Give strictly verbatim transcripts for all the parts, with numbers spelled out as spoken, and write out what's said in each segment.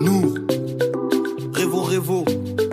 Nous, Révo Révo.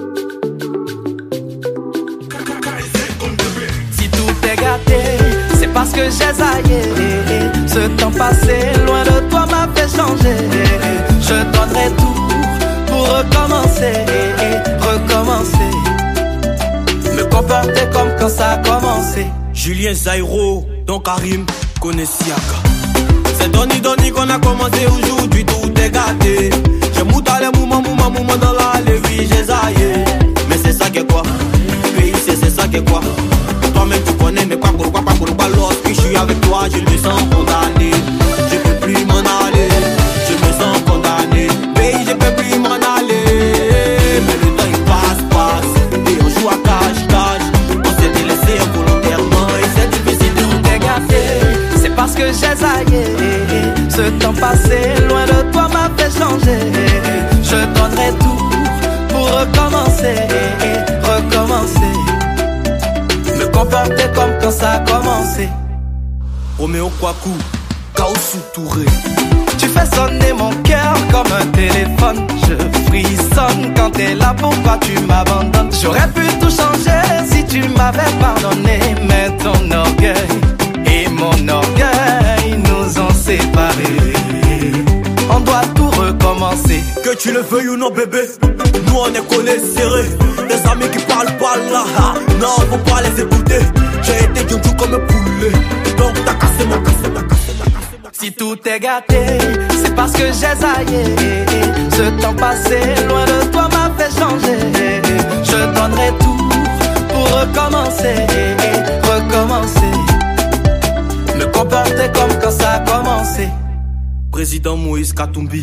Si tout est gâté, c'est parce que j'ai zaillé. Ce temps passé, loin de toi m'a fait changer. Je donnerai tout pour recommencer, recommencer. Me comporter comme quand ça a commencé. Julien Zairo, Don Karim, connaît Siaka. C'est Donny Donny qu'on a commencé aujourd'hui, tout est gâté. J'ai mouta les moumans, moumans, moumans dans l'allée, oui j'ai zaillé. Mais c'est ça qui est quoi? P I C c'est ça qui est quoi? Toi-même tu connais, mais pas pourquoi, pas pourquoi. Lorsque je suis avec toi, je me sens condamné. Je peux plus m'en aller, je me sens condamné. Pays, je peux plus m'en aller. Mais le temps il passe, passe. Et on joue à cache-cache. On s'est délaissé involontairement et c'est difficile de tout est gâté. C'est parce que j'ai zaillé. Ce temps passé, loin de toi m'a fait changer. Je donnerai tout pour recommencer, recommencer. Me comporter comme quand ça a commencé. Roméo Kwaku, Kaosu Touré. Tu fais sonner mon cœur comme un téléphone. Je frissonne quand t'es là, pourquoi tu m'abandonnes? J'aurais pu tout changer si tu m'avais pardonné. Mais ton orgueil et mon orgueil nous ont séparés. On doit tout recommencer. Que tu le veuilles ou non bébé, nous on est collés serrés. Des amis qui parlent pas là, ha. Non faut pas les écouter. J'ai été doudou comme un poulet. Donc t'as cassé mon cassé, t'as cassé, t'as cassé, t'as cassé. Si tout est gâté, c'est parce que j'ai zaillé. Ce temps passé, loin de toi m'a fait changer. Je donnerai tout pour recommencer, recommencer. Me comporter comme quand ça a commencé. Président Moïse Katumbi.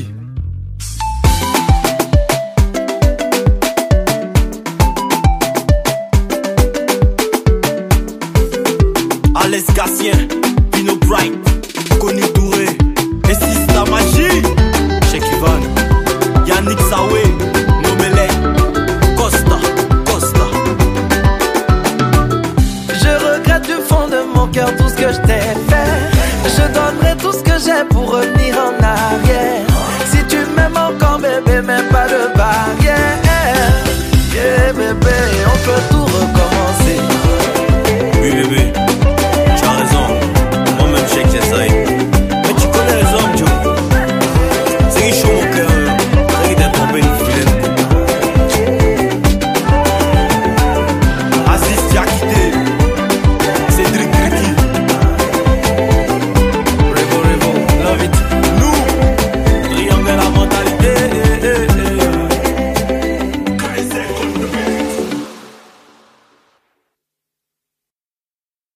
Alex Gassien, Pino Bright, Connu Touré, et Sista Magie, Cheikh Ivan, Yannick Sawe, Nobele, Costa, Costa. Je regrette du fond de mon cœur tout ce que je t'ai fait. Je donnerai tout ce que j'ai pour eux.